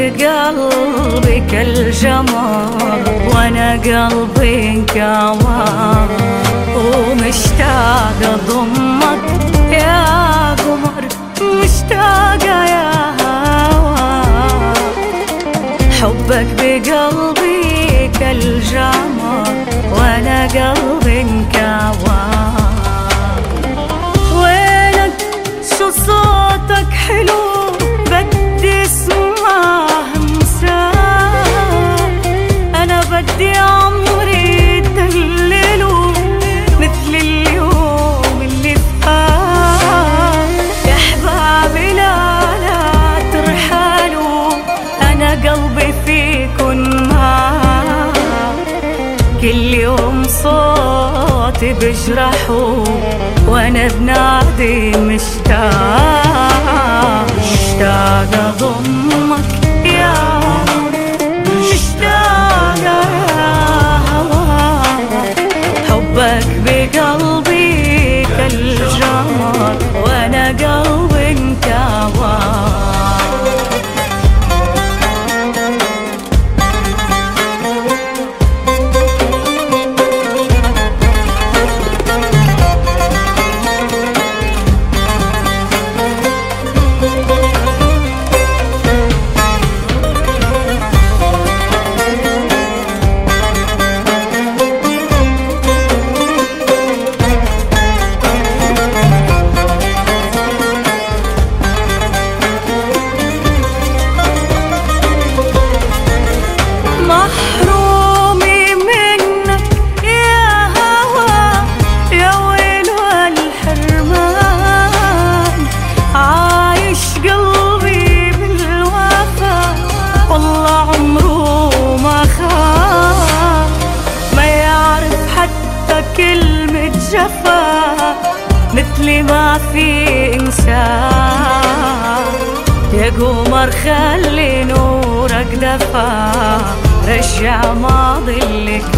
بقلبك الجمال وانا قلبي انكوى ومشتاقة اضمك يا قمر، مشتاقة يا هوا. حبك بقلبي كالجمال وانا قلبي انكوى. وينك شو صوتك حلو بدي اسمعه مساء. انا بدي عمري دلله مثل اليوم اللي فات. يا احبابي لا ترحلوا، انا قلبي فيكن معاك. كل يوم صوتي بجرحه وانا بنادي مشتاق، مشتاق اضمك يا مشتاق يا هوا. حبك بقلبي كالجمر وانا قلبي انكوى. محرومي منك يا هوا، يا ويل والحرمان. عايش قلبي بالوفا والله عمره ما خان. ما يعرف حتى كلمة جفا مثلي ما في إنسان. يا قمر خلي نورك دفا، رجع ماضي اللي